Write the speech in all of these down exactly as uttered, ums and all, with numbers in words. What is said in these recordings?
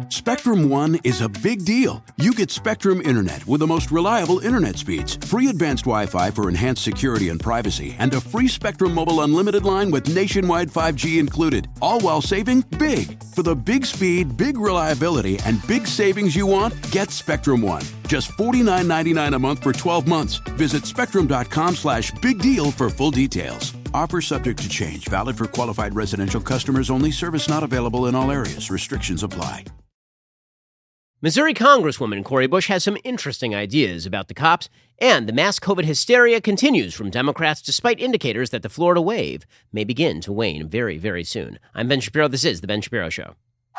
Spectrum One is a big deal. You get Spectrum Internet with the most reliable internet speeds, free advanced Wi-Fi for enhanced security and privacy, and a free Spectrum Mobile Unlimited line with nationwide five G included, all while saving big. For the big speed, big reliability, and big savings you want, get Spectrum One. Just forty-nine ninety-nine a month for twelve months. Visit spectrum.com slash big deal for full details. Offer subject to change. Valid for qualified residential customers only. Service not available in all areas. Restrictions apply. Missouri Congresswoman Cori Bush has some interesting ideas about the cops, and the mass COVID hysteria continues from Democrats despite indicators that the Florida wave may begin to wane very, very soon. I'm Ben Shapiro. This is The Ben Shapiro Show.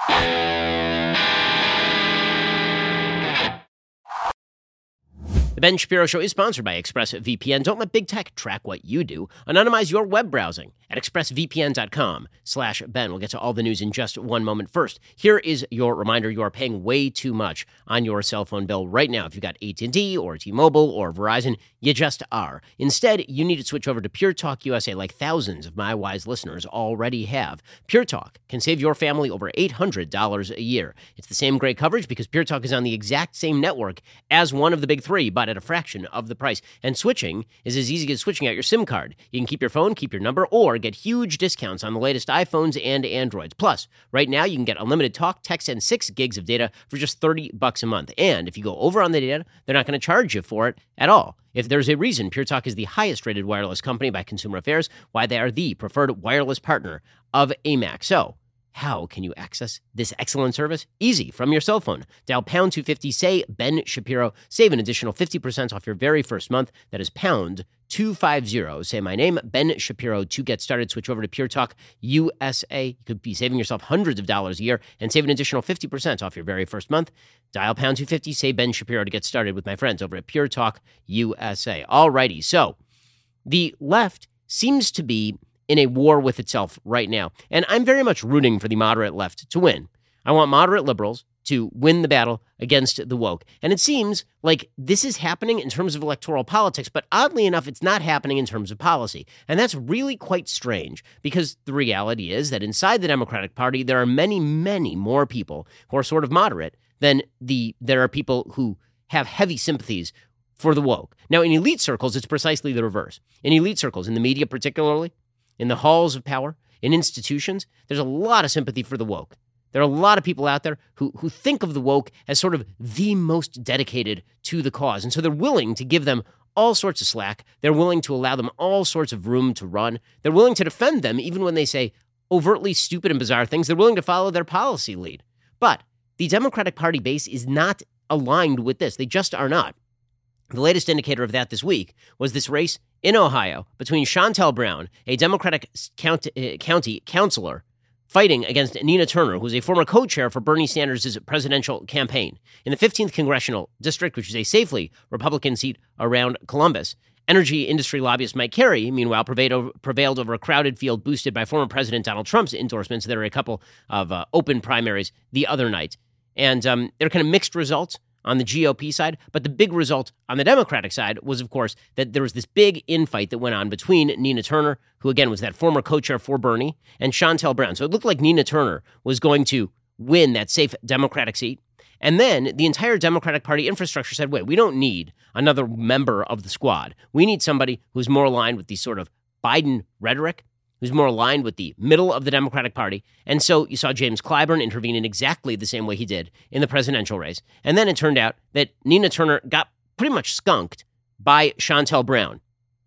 The Ben Shapiro Show is sponsored by ExpressVPN. Don't let big tech track what you do. Anonymize your web browsing at expressvpn.com slash Ben. We'll get to all the news in just one moment. First, here is your reminder. You are paying way too much on your cell phone bill right now. If you've got A T and T or T-Mobile or Verizon, you just are. Instead, you need to switch over to Pure Talk U S A like thousands of my wise listeners already have. Pure Talk can save your family over eight hundred dollars a year. It's the same great coverage because Pure Talk is on the exact same network as one of the big three, but at a fraction of the price. And switching is as easy as switching out your SIM card. You can keep your phone, keep your number, or get huge discounts on the latest iPhones and Androids. Plus, right now you can get unlimited talk, text, and six gigs of data for just thirty bucks a month. And if you go over on the data, they're not going to charge you for it at all. If there's a reason Pure Talk is the highest rated wireless company by Consumer Affairs, why they are the preferred wireless partner of A M A C. So, how can you access this excellent service? Easy, from your cell phone. Dial pound two fifty, say Ben Shapiro. Save an additional fifty percent off your very first month. That is pound two fifty. Say my name, Ben Shapiro, to get started. Switch over to Pure Talk U S A. You could be saving yourself hundreds of dollars a year and save an additional fifty percent off your very first month. Dial pound two fifty, say Ben Shapiro to get started with my friends over at Pure Talk U S A. Alrighty, so the left seems to be in a war with itself right now. And I'm very much rooting for the moderate left to win. I want moderate liberals to win the battle against the woke. And it seems like this is happening in terms of electoral politics, but oddly enough, it's not happening in terms of policy. And that's really quite strange because the reality is that inside the Democratic Party, there are many, many more people who are sort of moderate than the there are people who have heavy sympathies for the woke. Now, in elite circles, it's precisely the reverse. In elite circles, in the media particularly, in the halls of power, in institutions, there's a lot of sympathy for the woke. There are a lot of people out there who, who think of the woke as sort of the most dedicated to the cause. And so they're willing to give them all sorts of slack. They're willing to allow them all sorts of room to run. They're willing to defend them even when they say overtly stupid and bizarre things. They're willing to follow their policy lead. But the Democratic Party base is not aligned with this. They just are not. The latest indicator of that this week was this race in Ohio between Shontel Brown, a Democratic county, uh, county councilor, fighting against Nina Turner, who's a former co-chair for Bernie Sanders' presidential campaign. In the fifteenth Congressional District, which is a safely Republican seat around Columbus, energy industry lobbyist Mike Carey, meanwhile, prevailed over, prevailed over a crowded field boosted by former President Donald Trump's endorsements. There were a couple of uh, open primaries the other night. And um, there are kind of mixed results on the G O P side, but the big result on the Democratic side was, of course, that there was this big infight that went on between Nina Turner, who again was that former co-chair for Bernie, and Shontel Brown. So it looked like Nina Turner was going to win that safe Democratic seat. And then the entire Democratic Party infrastructure said, wait, we don't need another member of the squad. We need somebody who's more aligned with the sort of Biden rhetoric, who's more aligned with the middle of the Democratic Party. And so you saw James Clyburn intervene in exactly the same way he did in the presidential race. And then it turned out that Nina Turner got pretty much skunked by Shontel Brown.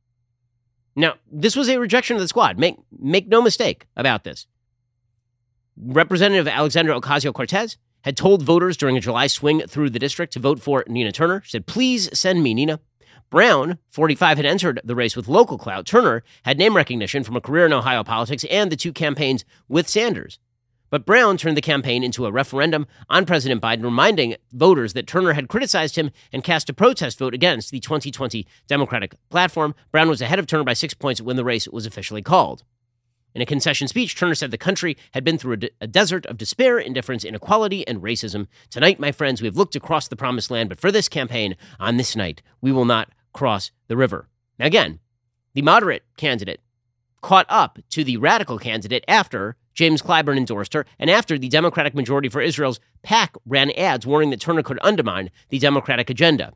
Now, this was a rejection of the squad. Make, make no mistake about this. Representative Alexandra Ocasio-Cortez had told voters during a July swing through the district to vote for Nina Turner. She said, please send me Nina. Brown, forty-five, had entered the race with local clout. Turner had name recognition from a career in Ohio politics and the two campaigns with Sanders. But Brown turned the campaign into a referendum on President Biden, reminding voters that Turner had criticized him and cast a protest vote against the twenty twenty Democratic platform. Brown was ahead of Turner by six points when the race was officially called. In a concession speech, Turner said the country had been through a, de- a desert of despair, indifference, inequality, and racism. Tonight, my friends, we have looked across the promised land, but for this campaign, on this night, we will not cross the river. Now, again, the moderate candidate caught up to the radical candidate after James Clyburn endorsed her, and after the Democratic Majority for Israel's PAC ran ads warning that Turner could undermine the Democratic agenda.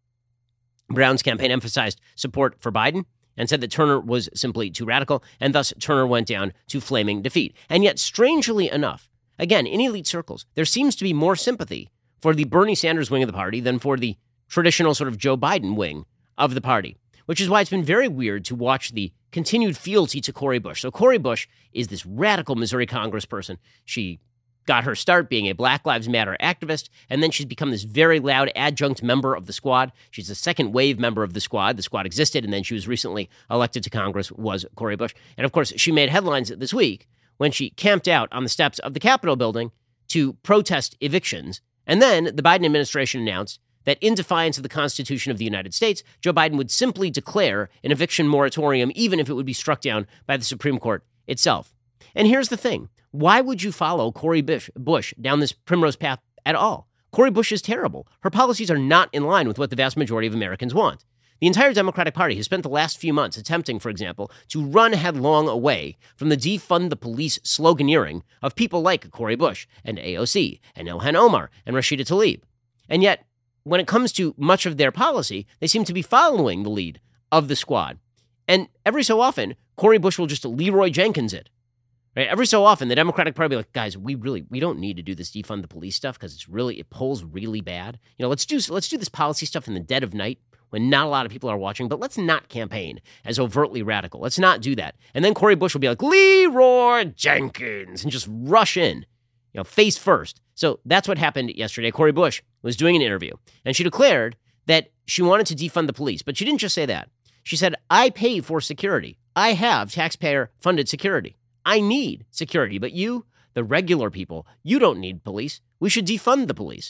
Brown's campaign emphasized support for Biden and said that Turner was simply too radical, and thus Turner went down to flaming defeat. And yet, strangely enough, again, in elite circles, there seems to be more sympathy for the Bernie Sanders wing of the party than for the traditional sort of Joe Biden wing of the party, which is why it's been very weird to watch the continued fealty to Cori Bush. So Cori Bush is this radical Missouri congressperson. She got her start being a Black Lives Matter activist, and then she's become this very loud adjunct member of the squad. She's a second wave member of the squad. The squad existed, and then she was recently elected to Congress, was Cori Bush. And of course, she made headlines this week when she camped out on the steps of the Capitol building to protest evictions. And then the Biden administration announced that in defiance of the Constitution of the United States, Joe Biden would simply declare an eviction moratorium, even if it would be struck down by the Supreme Court itself. And here's the thing. Why would you follow Cori Bush, Bush down this primrose path at all? Cori Bush is terrible. Her policies are not in line with what the vast majority of Americans want. The entire Democratic Party has spent the last few months attempting, for example, to run headlong away from the defund the police sloganeering of people like Cori Bush and A O C and Ilhan Omar and Rashida Tlaib. And yet, when it comes to much of their policy, they seem to be following the lead of the squad. And every so often, Cori Bush will just Leroy Jenkins it. Right? Every so often, the Democratic Party will be like, guys, we really, we don't need to do this defund the police stuff because it's really, it polls really bad. You know, let's do, let's do this policy stuff in the dead of night when not a lot of people are watching, but let's not campaign as overtly radical. Let's not do that. And then Cori Bush will be like, Leroy Jenkins, and just rush in, you know, face first. So that's what happened yesterday. Cori Bush was doing an interview, and she declared that she wanted to defund the police, but she didn't just say that. She said, I pay for security. I have taxpayer-funded security. I need security, but you, the regular people, you don't need police. We should defund the police.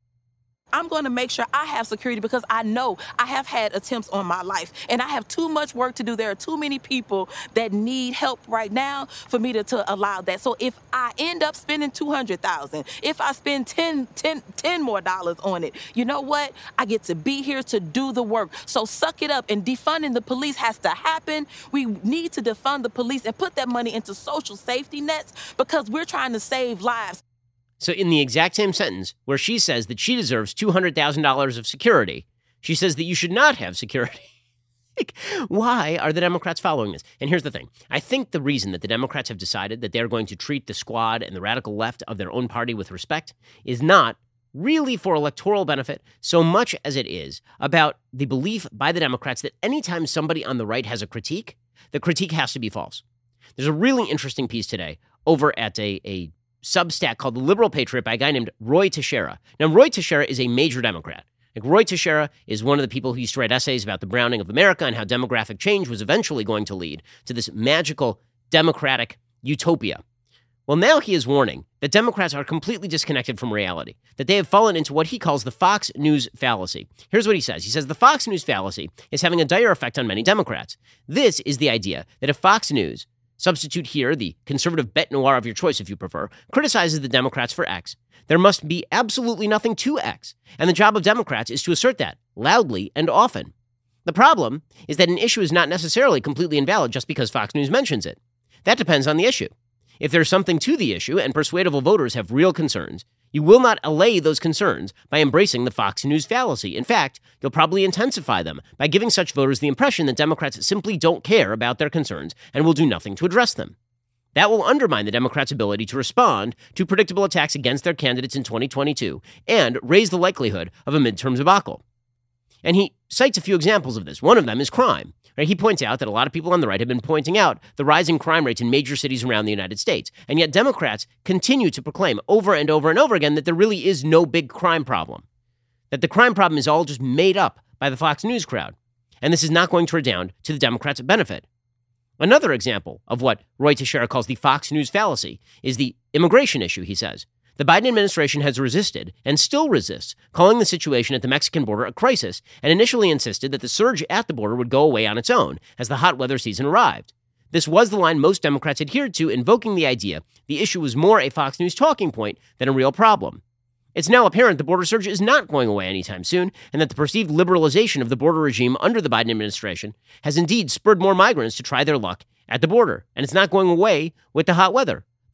I'm going to make sure I have security because I know I have had attempts on my life and I have too much work to do. There are too many people that need help right now for me to, to allow that. So if I end up spending two hundred thousand dollars, if I spend ten, ten, ten more dollars on it, you know what? I get to be here to do the work. So suck it up, and defunding the police has to happen. We need to defund the police and put that money into social safety nets because we're trying to save lives. So in the exact same sentence where she says that she deserves two hundred thousand dollars of security, she says that you should not have security. Like, why are the Democrats following this? And here's the thing. I think the reason that the Democrats have decided that they're going to treat the squad and the radical left of their own party with respect is not really for electoral benefit so much as it is about the belief by the Democrats that anytime somebody on the right has a critique, the critique has to be false. There's a really interesting piece today over at a, a Substack called The Liberal Patriot by a guy named Roy Teixeira. Now, Roy Teixeira is a major Democrat. Like, Roy Teixeira is one of the people who used to write essays about the browning of America and how demographic change was eventually going to lead to this magical democratic utopia. Well, now he is warning that Democrats are completely disconnected from reality, that they have fallen into what he calls the Fox News fallacy. Here's what he says. He says, the Fox News fallacy is having a dire effect on many Democrats. This is the idea that if Fox News, substitute here the conservative bête noire of your choice if you prefer, criticizes the Democrats for X, there must be absolutely nothing to X. And the job of Democrats is to assert that loudly and often. The problem is that an issue is not necessarily completely invalid just because Fox News mentions it. That depends on the issue. If there's something to the issue and persuadable voters have real concerns, you will not allay those concerns by embracing the Fox News fallacy. In fact, you'll probably intensify them by giving such voters the impression that Democrats simply don't care about their concerns and will do nothing to address them. That will undermine the Democrats' ability to respond to predictable attacks against their candidates in twenty twenty-two and raise the likelihood of a midterm debacle. And he cites a few examples of this. One of them is crime. Right? He points out that a lot of people on the right have been pointing out the rising crime rates in major cities around the United States. And yet Democrats continue to proclaim over and over and over again that there really is no big crime problem, that the crime problem is all just made up by the Fox News crowd. And this is not going to redound to the Democrats' benefit. Another example of what Roy Teixeira calls the Fox News fallacy is the immigration issue, he says. The Biden administration has resisted and still resists, calling the situation at the Mexican border a crisis, and initially insisted that the surge at the border would go away on its own as the hot weather season arrived. This was the line most Democrats adhered to, invoking the idea the issue was more a Fox News talking point than a real problem. It's now apparent the border surge is not going away anytime soon, and that the perceived liberalization of the border regime under the Biden administration has indeed spurred more migrants to try their luck at the border, and it's not going away with the hot weather.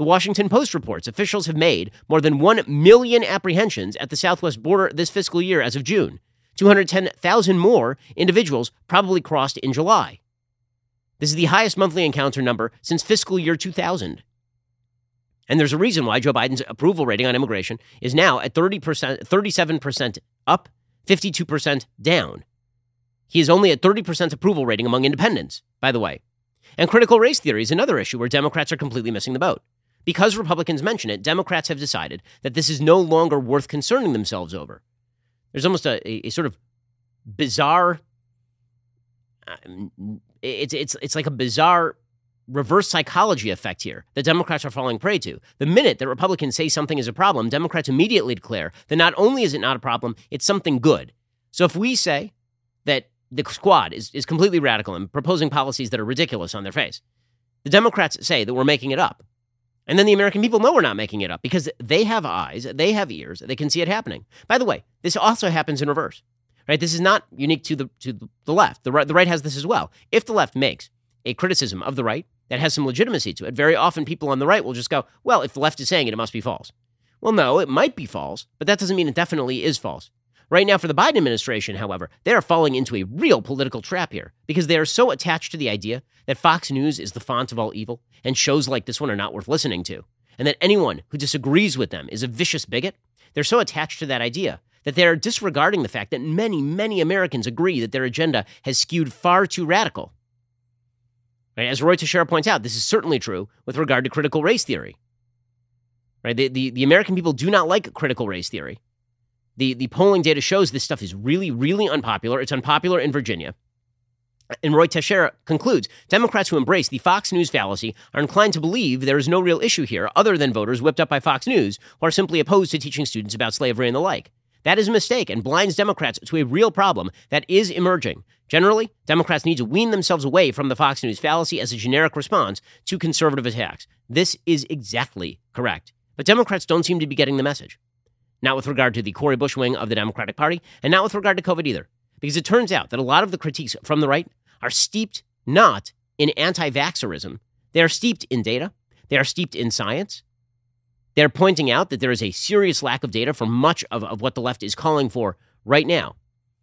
The Washington Post reports officials have made more than one million apprehensions at the southwest border this fiscal year as of June. two hundred ten thousand more individuals probably crossed in July. This is the highest monthly encounter number since fiscal year two thousand. And there's a reason why Joe Biden's approval rating on immigration is now at thirty percent, thirty-seven percent up, fifty-two percent down. He is only at thirty percent approval rating among independents, by the way. And critical race theory is another issue where Democrats are completely missing the boat. Because Republicans mention it, Democrats have decided that this is no longer worth concerning themselves over. There's almost a, a, a sort of bizarre, it's, it's, it's like a bizarre reverse psychology effect here that Democrats are falling prey to. The minute that Republicans say something is a problem, Democrats immediately declare that not only is it not a problem, it's something good. So if we say that the squad is, is completely radical and proposing policies that are ridiculous on their face, the Democrats say that we're making it up. And then the American people know we're not making it up because they have eyes, they have ears, they can see it happening. By the way, this also happens in reverse, right? This is not unique to the to the left. The right, the right has this as well. If the left makes a criticism of the right that has some legitimacy to it, very often people on the right will just go, well, if the left is saying it, it must be false. Well, no, it might be false, but that doesn't mean it definitely is false. Right now, for the Biden administration, however, they are falling into a real political trap here because they are so attached to the idea that Fox News is the font of all evil and shows like this one are not worth listening to, and that anyone who disagrees with them is a vicious bigot. They're so attached to that idea that they're disregarding the fact that many, many Americans agree that their agenda has skewed far too radical. Right? As Roy Teixeira points out, this is certainly true with regard to critical race theory. Right? The, the, the American people do not like critical race theory. The, the polling data shows this stuff is really, really unpopular. It's unpopular in Virginia. And Roy Teixeira concludes, Democrats who embrace the Fox News fallacy are inclined to believe there is no real issue here other than voters whipped up by Fox News who are simply opposed to teaching students about slavery and the like. That is a mistake and blinds Democrats to a real problem that is emerging. Generally, Democrats need to wean themselves away from the Fox News fallacy as a generic response to conservative attacks. This is exactly correct. But Democrats don't seem to be getting the message. Not with regard to the Cori Bush wing of the Democratic Party, and not with regard to COVID either. Because it turns out that a lot of the critiques from the right are steeped not in anti-vaxxerism. They are steeped in data. They are steeped in science. They're pointing out that there is a serious lack of data for much of, of what the left is calling for right now.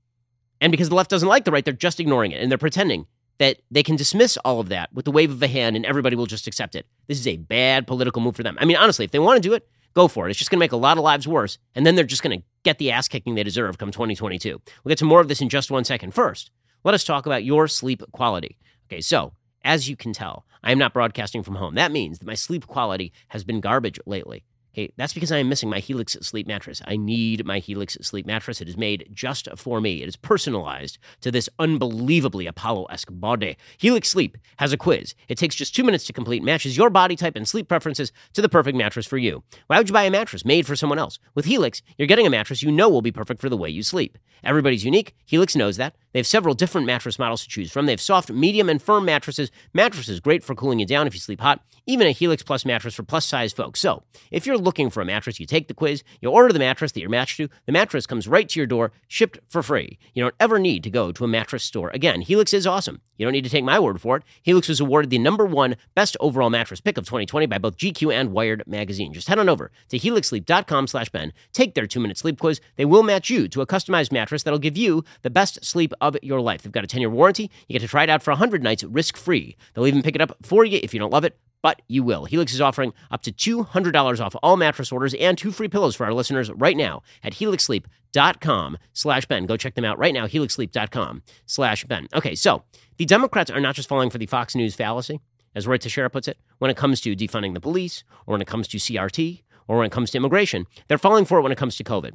And because the left doesn't like the right, they're just ignoring it. And they're pretending that they can dismiss all of that with the wave of a hand and everybody will just accept it. This is a bad political move for them. I mean, honestly, if they want to do it, go for it. It's just going to make a lot of lives worse, and then they're just going to get the ass kicking they deserve come twenty twenty-two. We'll get to more of this in just one second. First, let us talk about your sleep quality. Okay, so as you can tell, I am not broadcasting from home. That means that my sleep quality has been garbage lately. Okay, that's because I am missing my Helix sleep mattress. I need my Helix sleep mattress. It is made just for me. It is personalized to this unbelievably Apollo-esque body. Helix Sleep has a quiz. It takes just two minutes to complete, matches your body type and sleep preferences to the perfect mattress for you. Why would you buy a mattress made for someone else? With Helix, you're getting a mattress you know will be perfect for the way you sleep. Everybody's unique. Helix knows that. They have several different mattress models to choose from. They have soft, medium, and firm mattresses. Mattresses great for cooling you down if you sleep hot. Even a Helix Plus mattress for plus-size folks. So, if you're looking for a mattress, you take the quiz, you order the mattress that you're matched to, the mattress comes right to your door, shipped for free. You don't ever need to go to a mattress store. Again, Helix is awesome. You don't need to take my word for it. Helix was awarded the number one best overall mattress pick of twenty twenty by both G Q and Wired magazine. Just head on over to helix sleep dot com slash Ben. Take their two-minute sleep quiz. They will match you to a customized mattress that'll give you the best sleep of your life. They've got a ten-year warranty. You get to try it out for one hundred nights risk-free. They'll even pick it up for you if you don't love it, but you will. Helix is offering up to two hundred dollars off all mattress orders and two free pillows for our listeners right now at helix sleep dot com slash Ben. Go check them out right now, helix sleep dot com slash Ben. Okay, so the Democrats are not just falling for the Fox News fallacy, as Roy Teixeira puts it, when it comes to defunding the police, or when it comes to C R T, or when it comes to immigration. They're falling for it when it comes to COVID.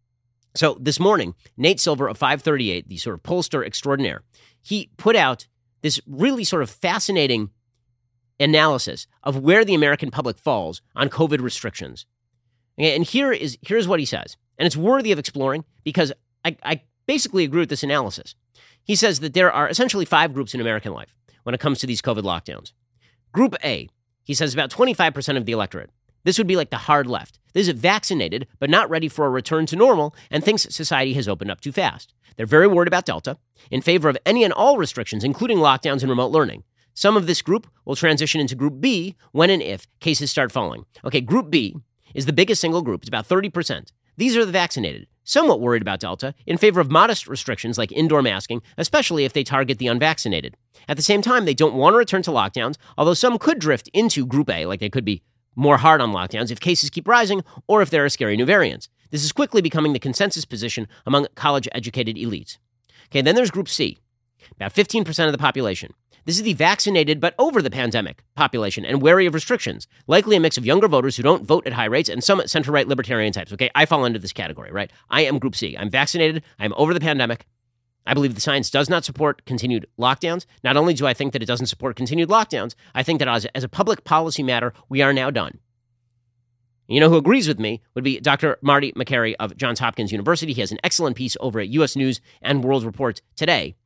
So this morning, Nate Silver of five thirty-eight, the sort of pollster extraordinaire, he put out this really sort of fascinating analysis of where the American public falls on COVID restrictions. And here is here's what he says. And it's worthy of exploring because I, I basically agree with this analysis. He says that there are essentially five groups in American life when it comes to these COVID lockdowns. Group A, he says about twenty-five percent of the electorate. This would be like the hard left. This is vaccinated, but not ready for a return to normal and thinks society has opened up too fast. They're very worried about Delta, in favor of any and all restrictions, including lockdowns and remote learning. Some of this group will transition into Group B when and if cases start falling. Okay, Group B is the biggest single group. It's about thirty percent. These are the vaccinated, somewhat worried about Delta, in favor of modest restrictions like indoor masking, especially if they target the unvaccinated. At the same time, they don't want to return to lockdowns, although some could drift into Group A, like they could be more hard on lockdowns if cases keep rising or if there are scary new variants. This is quickly becoming the consensus position among college-educated elites. Okay, then there's Group C, about fifteen percent of the population. This is the vaccinated but over the pandemic population and wary of restrictions, likely a mix of younger voters who don't vote at high rates and some center-right libertarian types. Okay, I fall into this category, right? I am Group C. I'm vaccinated. I'm over the pandemic. I believe the science does not support continued lockdowns. Not only do I think that it doesn't support continued lockdowns, I think that as, as a public policy matter, we are now done. You know who agrees with me would be Doctor Marty Makary of Johns Hopkins University. He has an excellent piece over at U S News and World Report today.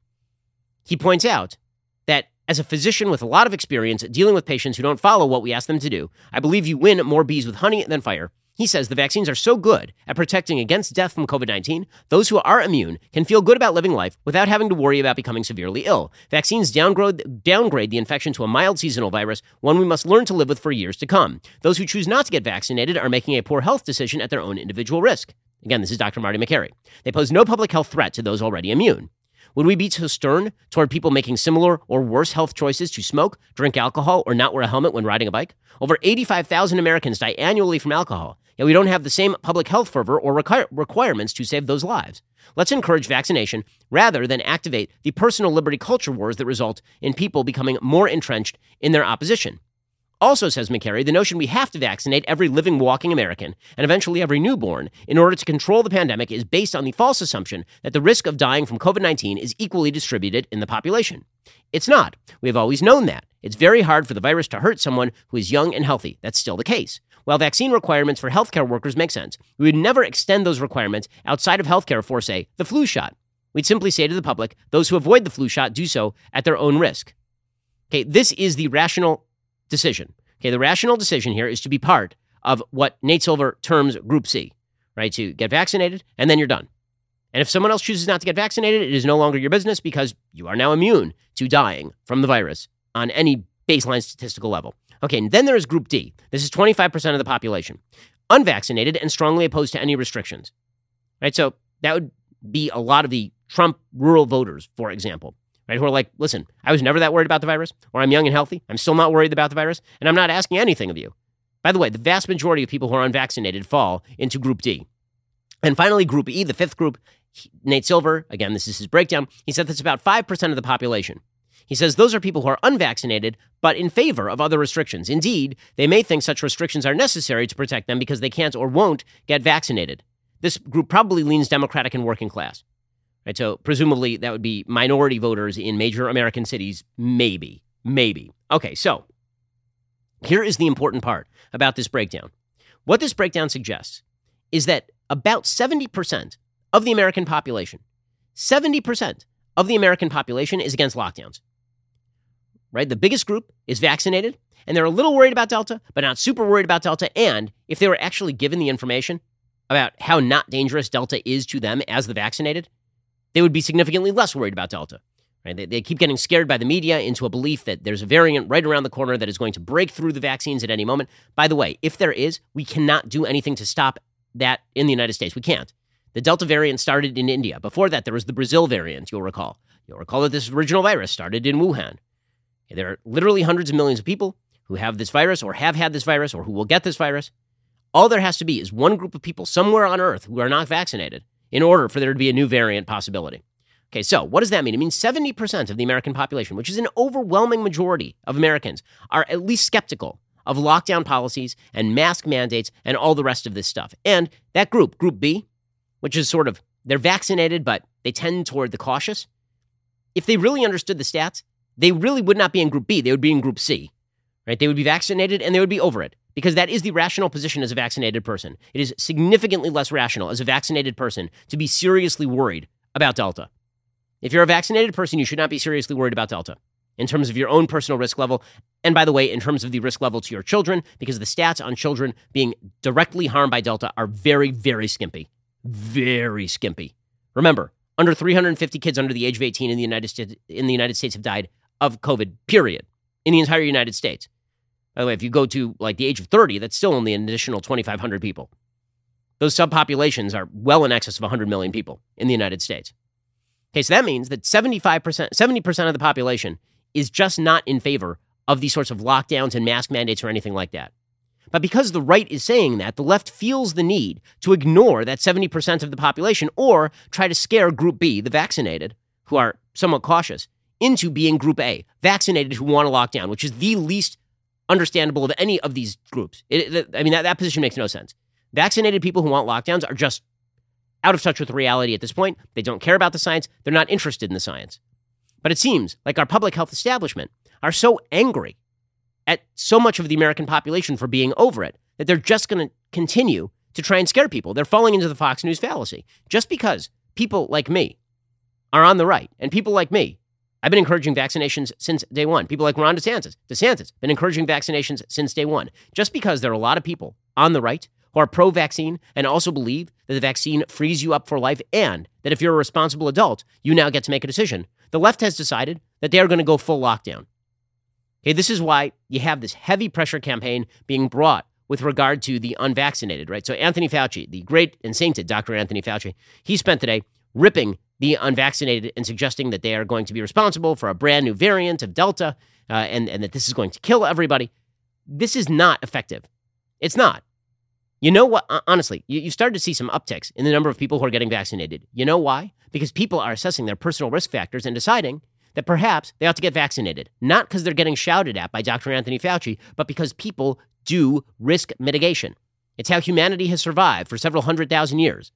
He points out that as a physician with a lot of experience dealing with patients who don't follow what we ask them to do, I believe you win more bees with honey than fire. He says the vaccines are so good at protecting against death from covid nineteen, those who are immune can feel good about living life without having to worry about becoming severely ill. Vaccines downgrade, downgrade the infection to a mild seasonal virus, one we must learn to live with for years to come. Those who choose not to get vaccinated are making a poor health decision at their own individual risk. Again, this is Doctor Marty Makary. They pose no public health threat to those already immune. Would we be too stern toward people making similar or worse health choices to smoke, drink alcohol, or not wear a helmet when riding a bike? Over eighty-five thousand Americans die annually from alcohol, yet we don't have the same public health fervor or requir- requirements to save those lives. Let's encourage vaccination rather than activate the personal liberty culture wars that result in people becoming more entrenched in their opposition. Also, says Makary, the notion we have to vaccinate every living, walking American and eventually every newborn in order to control the pandemic is based on the false assumption that the risk of dying from covid nineteen is equally distributed in the population. It's not. We have always known that. It's very hard for the virus to hurt someone who is young and healthy. That's still the case. While vaccine requirements for healthcare workers make sense, we would never extend those requirements outside of healthcare for, say, the flu shot. We'd simply say to the public, those who avoid the flu shot do so at their own risk. Okay, this is the rational decision. Okay, the rational decision here is to be part of what Nate Silver terms Group C, right? To get vaccinated, and then you're done. And if someone else chooses not to get vaccinated, it is no longer your business because you are now immune to dying from the virus on any baseline statistical level. Okay, and then there is Group D. This is twenty-five percent of the population, unvaccinated and strongly opposed to any restrictions, right? So that would be a lot of the Trump rural voters, for example. Right, who are like, listen, I was never that worried about the virus, or I'm young and healthy. I'm still not worried about the virus, and I'm not asking anything of you. By the way, the vast majority of people who are unvaccinated fall into Group D. And finally, Group E, the fifth group, Nate Silver, again, this is his breakdown. He said that's about five percent of the population. He says those are people who are unvaccinated, but in favor of other restrictions. Indeed, they may think such restrictions are necessary to protect them because they can't or won't get vaccinated. This group probably leans Democratic and working class. Right, so presumably that would be minority voters in major American cities, maybe, maybe. Okay, so here is the important part about this breakdown. What this breakdown suggests is that about seventy percent of the American population, seventy percent of the American population is against lockdowns. Right, the biggest group is vaccinated, and they're a little worried about Delta, but not super worried about Delta. And if they were actually given the information about how not dangerous Delta is to them as the vaccinated, they would be significantly less worried about Delta. Right? They, they keep getting scared by the media into a belief that there's a variant right around the corner that is going to break through the vaccines at any moment. By the way, if there is, we cannot do anything to stop that in the United States. We can't. The Delta variant started in India. Before that, there was the Brazil variant, you'll recall. You'll recall that this original virus started in Wuhan. There are literally hundreds of millions of people who have this virus or have had this virus or who will get this virus. All there has to be is one group of people somewhere on Earth who are not vaccinated in order for there to be a new variant possibility. Okay, so what does that mean? It means seventy percent of the American population, which is an overwhelming majority of Americans, are at least skeptical of lockdown policies and mask mandates and all the rest of this stuff. And that group, Group B, which is sort of, they're vaccinated, but they tend toward the cautious. If they really understood the stats, they really would not be in Group B. They would be in Group C, right? They would be vaccinated and they would be over it. Because that is the rational position as a vaccinated person. It is significantly less rational as a vaccinated person to be seriously worried about Delta. If you're a vaccinated person, you should not be seriously worried about Delta in terms of your own personal risk level. And by the way, in terms of the risk level to your children, because the stats on children being directly harmed by Delta are very, very skimpy. Very skimpy. Remember, under three hundred fifty kids under the age of eighteen in the United States, in the United States have died of COVID, period. in the entire United States. By the way, if you go to like the age of thirty, that's still only an additional twenty-five hundred people. Those subpopulations are well in excess of one hundred million people in the United States. Okay, so that means that seventy-five percent, seventy percent of the population is just not in favor of these sorts of lockdowns and mask mandates or anything like that. But because the right is saying that, the left feels the need to ignore that seventy percent of the population or try to scare Group B, the vaccinated, who are somewhat cautious, into being Group A, vaccinated who want to lock down, which is the least understandable of any of these groups. It, it, I mean, that, that position makes no sense. Vaccinated people who want lockdowns are just out of touch with reality at this point. They don't care about the science. They're not interested in the science. But it seems like our public health establishment are so angry at so much of the American population for being over it that they're just going to continue to try and scare people. They're falling into the Fox News fallacy. Just because people like me are on the right, and people like me, I've been encouraging vaccinations since day one. People like Ron DeSantis, DeSantis, been encouraging vaccinations since day one. Just because there are a lot of people on the right who are pro-vaccine and also believe that the vaccine frees you up for life and that if you're a responsible adult, you now get to make a decision, the left has decided that they are going to go full lockdown. Okay, this is why you have this heavy pressure campaign being brought with regard to the unvaccinated, right? So Anthony Fauci, the great and sainted Doctor Anthony Fauci, he spent today ripping the unvaccinated and suggesting that they are going to be responsible for a brand new variant of Delta uh, and, and that this is going to kill everybody. This is not effective. It's not. You know what? Honestly, you, you started to see some upticks in the number of people who are getting vaccinated. You know why? Because people are assessing their personal risk factors and deciding that perhaps they ought to get vaccinated. Not because they're getting shouted at by Doctor Anthony Fauci, but because people do risk mitigation. It's how humanity has survived for several hundred thousand years.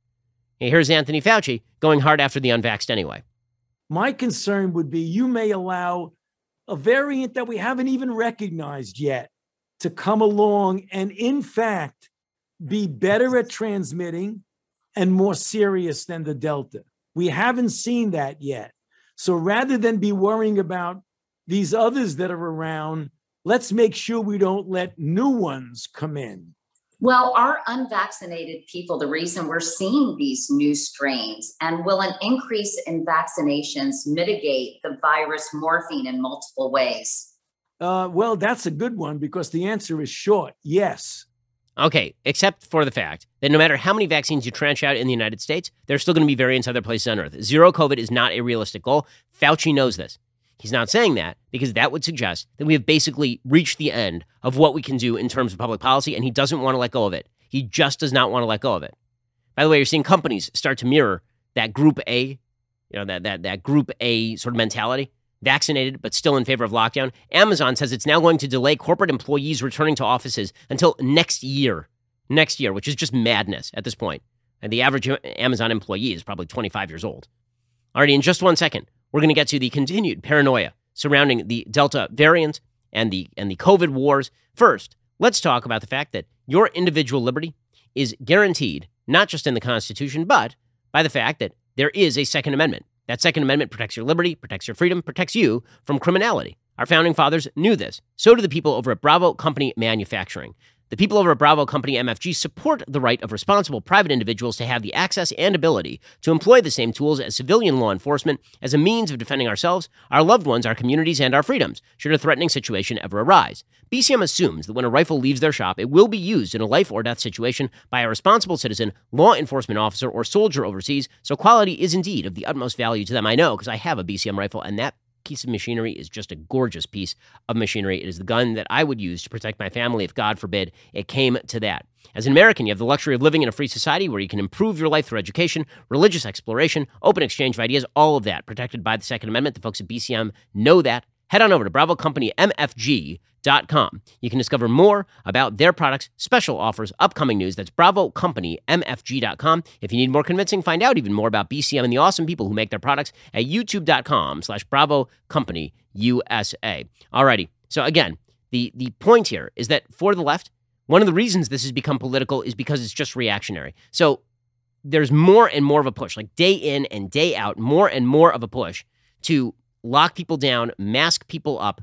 And here's Anthony Fauci going hard after the unvaxxed anyway. My concern would be you may allow a variant that we haven't even recognized yet to come along and, in fact, be better at transmitting and more serious than the Delta. We haven't seen that yet. So rather than be worrying about these others that are around, let's make sure we don't let new ones come in. Well, our unvaccinated people, the reason we're seeing these new strains, and will an increase in vaccinations mitigate the virus morphing in multiple ways? Uh, well, that's a good one because the answer is short, yes. Okay, except for the fact that no matter how many vaccines you tranche out in the United States, there's still going to be variants other places on Earth. Zero COVID is not a realistic goal. Fauci knows this. He's not saying that because that would suggest that we have basically reached the end of what we can do in terms of public policy, and he doesn't want to let go of it. He just does not want to let go of it. By the way, you're seeing companies start to mirror that Group A, you know, that that that Group A sort of mentality, vaccinated but still in favor of lockdown. Amazon says it's now going to delay corporate employees returning to offices until next year, next year, which is just madness at this point. And the average Amazon employee is probably twenty-five years old. Alrighty, in just one second, we're going to get to the continued paranoia surrounding the Delta variant and the and the COVID wars. First, let's talk about the fact that your individual liberty is guaranteed not just in the Constitution, but by the fact that there is a Second Amendment. That Second Amendment protects your liberty, protects your freedom, protects you from criminality. Our founding fathers knew this. So do the people over at Bravo Company Manufacturing. The people over at Bravo Company M F G support the right of responsible private individuals to have the access and ability to employ the same tools as civilian law enforcement as a means of defending ourselves, our loved ones, our communities, and our freedoms, should a threatening situation ever arise. B C M assumes that when a rifle leaves their shop, it will be used in a life or death situation by a responsible citizen, law enforcement officer, or soldier overseas, so quality is indeed of the utmost value to them. I know, because I have a B C M rifle, and that piece of machinery is just a gorgeous piece of machinery. It is the gun that I would use to protect my family if, God forbid, it came to that. As an American, you have the luxury of living in a free society where you can improve your life through education, religious exploration, open exchange of ideas, all of that protected by the Second Amendment. The folks at B C M know that. Head on over to Bravo Company M F G dot com. You can discover more about their products, special offers, upcoming news. That's Bravo Company M F G dot com. If you need more convincing, find out even more about B C M and the awesome people who make their products at YouTube.com slash Bravo Company U S A. Alrighty. So again, the, the point here is that for the left, one of the reasons this has become political is because it's just reactionary. So there's more and more of a push, like day in and day out, more and more of a push to lock people down, mask people up.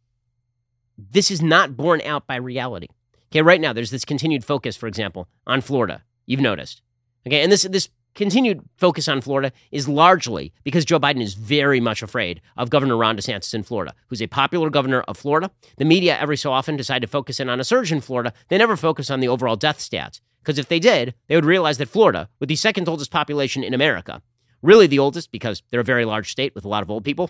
This is not borne out by reality. Okay, right now there's this continued focus, for example, on Florida. You've noticed. Okay, and this this continued focus on Florida is largely because Joe Biden is very much afraid of Governor Ron DeSantis in Florida, who's a popular governor of Florida. The media every so often decide to focus in on a surge in Florida. They never focus on the overall death stats, because if they did, they would realize that Florida, with the second oldest population in America, really the oldest because they're a very large state with a lot of old people,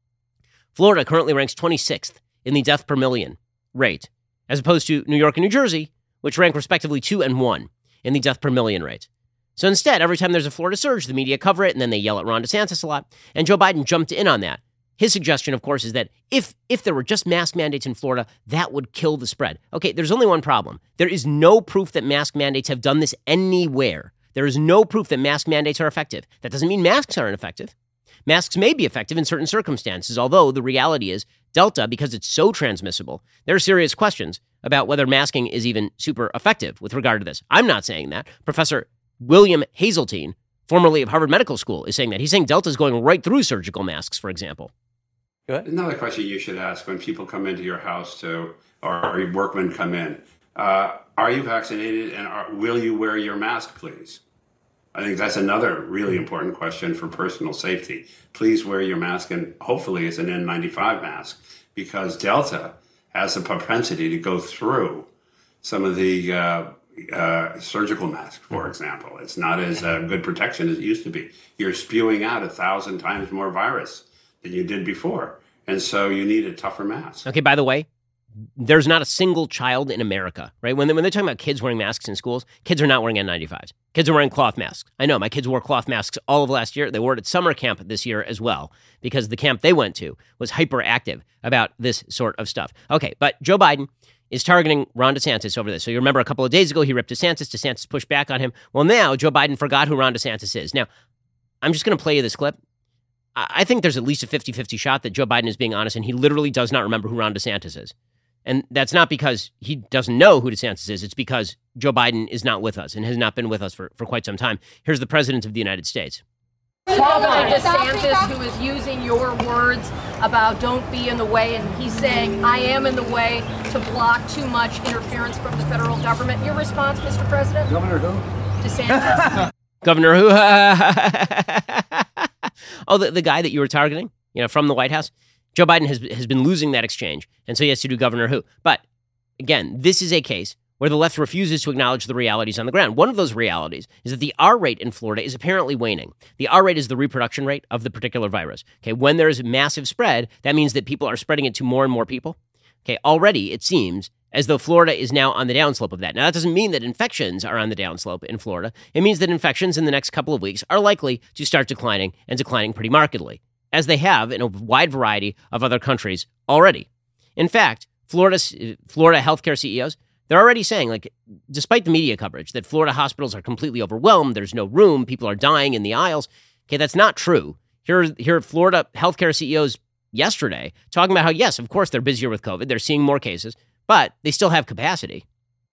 Florida currently ranks twenty-sixth in the death per million rate, as opposed to New York and New Jersey, which rank respectively two and one in the death per million rate. So instead, every time there's a Florida surge, the media cover it, and then they yell at Ron DeSantis a lot. And Joe Biden jumped in on that. His suggestion, of course, is that if if there were just mask mandates in Florida, that would kill the spread. Okay, there's only one problem. There is no proof that mask mandates have done this anywhere. There is no proof that mask mandates are effective. That doesn't mean masks aren't effective. Masks may be effective in certain circumstances, although the reality is Delta, because it's so transmissible, there are serious questions about whether masking is even super effective with regard to this. I'm not saying that. Professor William Hazeltine, formerly of Harvard Medical School, is saying that. He's saying Delta is going right through surgical masks, for example. Go ahead. Another question you should ask when people come into your house to, or workmen come in, uh, are you vaccinated and are, will you wear your mask, please? I think that's another really important question for personal safety. Please wear your mask, and hopefully it's an N ninety-five mask, because Delta has a propensity to go through some of the uh, uh, surgical masks, for example. It's not as uh, good protection as it used to be. You're spewing out a thousand times more virus than you did before. And so you need a tougher mask. Okay, by the way, there's not a single child in America, right? When, they, when they're talking about kids wearing masks in schools, kids are not wearing N ninety-fives. Kids are wearing cloth masks. I know, my kids wore cloth masks all of last year. They wore it at summer camp this year as well, because the camp they went to was hyperactive about this sort of stuff. Okay, but Joe Biden is targeting Ron DeSantis over this. So you remember a couple of days ago, he ripped DeSantis. DeSantis pushed back on him. Well, now Joe Biden forgot who Ron DeSantis is. Now, I'm just going to play you this clip. I think there's at least a fifty-fifty shot that Joe Biden is being honest, and he literally does not remember who Ron DeSantis is. And that's not because he doesn't know who DeSantis is. It's because Joe Biden is not with us and has not been with us for, for quite some time. Here's the president of the United States. Governor DeSantis, who is using your words about don't be in the way, and he's saying, I am in the way to block too much interference from the federal government. Your response, Mister President? Governor who? DeSantis. Governor who? Oh, the, the guy that you were targeting, you know, from the White House. Joe Biden has has been losing that exchange, and so he has to do Governor who. But again, this is a case where the left refuses to acknowledge the realities on the ground. One of those realities is that the R rate in Florida is apparently waning. The R rate is the reproduction rate of the particular virus. Okay, when there is massive spread, that means that people are spreading it to more and more people. Okay, already it seems as though Florida is now on the downslope of that. Now, that doesn't mean that infections are on the downslope in Florida. It means that infections in the next couple of weeks are likely to start declining, and declining pretty markedly, as they have in a wide variety of other countries already. In fact, Florida's, Florida healthcare C E Os, they're already saying, like, despite the media coverage, that Florida hospitals are completely overwhelmed, there's no room, people are dying in the aisles. Okay, that's not true. Here, here are Florida healthcare C E Os yesterday talking about how, yes, of course, they're busier with COVID, they're seeing more cases, but they still have capacity.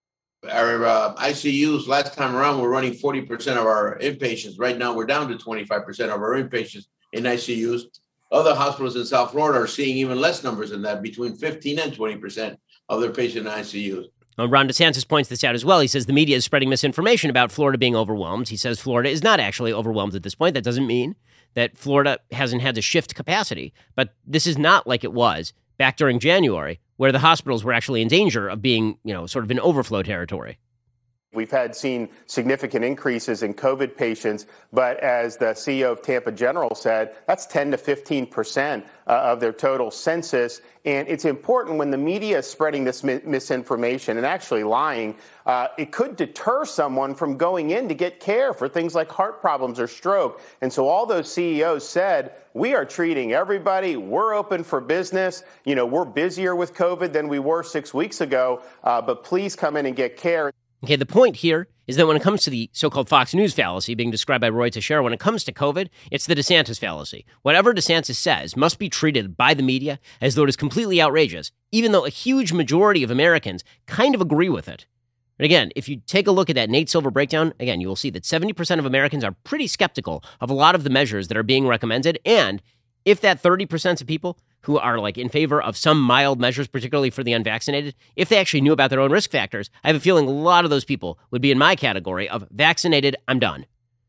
Our uh, I C Us last time around were running forty percent of our inpatients. Right now, we're down to twenty-five percent of our inpatients in I C Us. Other hospitals in South Florida are seeing even less numbers than that, between fifteen and twenty percent of their patients in I C Us. Well, Ron DeSantis points this out as well. He says the media is spreading misinformation about Florida being overwhelmed. He says Florida is not actually overwhelmed at this point. That doesn't mean that Florida hasn't had to shift capacity. But this is not like it was back during January, where the hospitals were actually in danger of being, you know, sort of in overflow territory. We've had seen significant increases in COVID patients, but as the C E O of Tampa General said, that's ten to fifteen percent uh, of their total census. And it's important when the media is spreading this mi- misinformation and actually lying, uh, it could deter someone from going in to get care for things like heart problems or stroke. And so all those C E Os said, we are treating everybody. We're open for business. You know, we're busier with COVID than we were six weeks ago, uh, but please come in and get care. Okay, the point here is that when it comes to the so-called Fox News fallacy being described by Roy Teixeira, when it comes to COVID, it's the DeSantis fallacy. Whatever DeSantis says must be treated by the media as though it is completely outrageous, even though a huge majority of Americans kind of agree with it. And again, if you take a look at that Nate Silver breakdown, again, you will see that seventy percent of Americans are pretty skeptical of a lot of the measures that are being recommended. And if that thirty percent of people who are like in favor of some mild measures, particularly for the unvaccinated, if they actually knew about their own risk factors, I have a feeling a lot of those people would be in my category of vaccinated, I'm done.